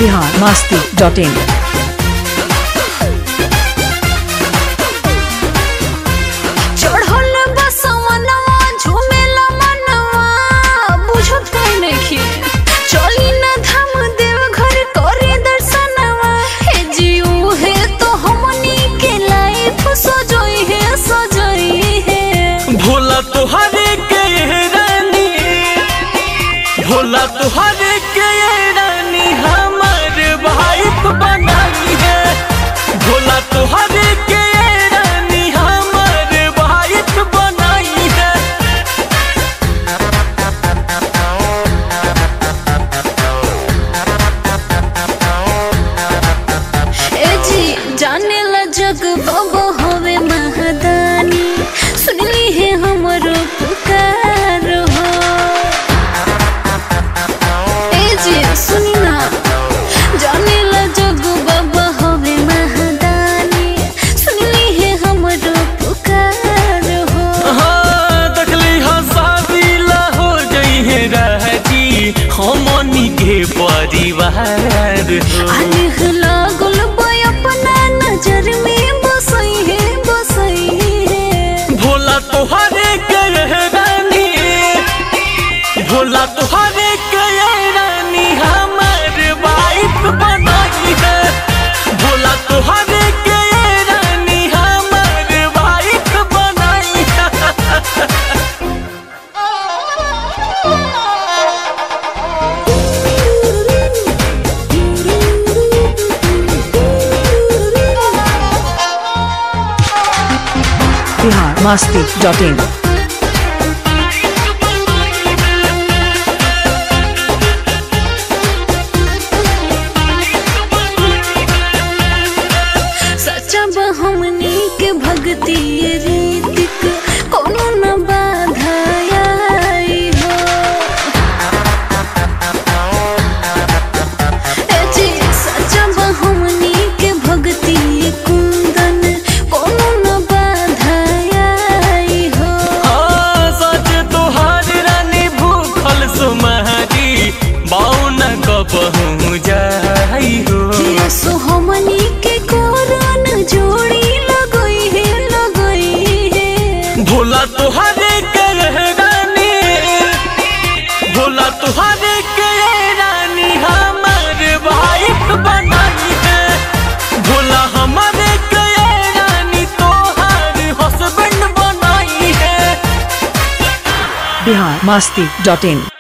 biharmasti.in। Bhola तुहरे के रानी हमार वाइफ बनाई है। भोला तुहरे के रानी हमार वाइफ बनाई है। ए जी जाने ला जग बाबा होवे महादानी, सुनली है हमरो पुकार हो। सुनी ना जाने ला जग बाबा होवे महादानी, सुनली है हमरो पुकार हो। हाँ देखली हसाबीला हो गई है राजी हमनी के परिवार हो। अलग लागल बय अपना नजर में बसई है। भोला तुहरे के रानी, भोला तुहरे के रानी हमार वाइफ बनाई है। भोला तुहरे के रानी हमार वाइफ बनाई है। biharmasti.in। हमनी के भक्ति रीतिक कोनो न बाधा आई हो। ए जी सच्चा हमनी के भक्ति कुंदन कोनो न बाधा आई हो। हाँ सच तुहार रानी भूखल सुमारी बाउन कबहू जाई हो। सो हमनी के कोरन जोड़ी लगई है। भोला तुहरे के रानी, भोला तुहरे के रानी हमार वाइफ बनाई है। भोला हमारे के रानी तोहार हस्बैंड बनाई है। biharmasti.in।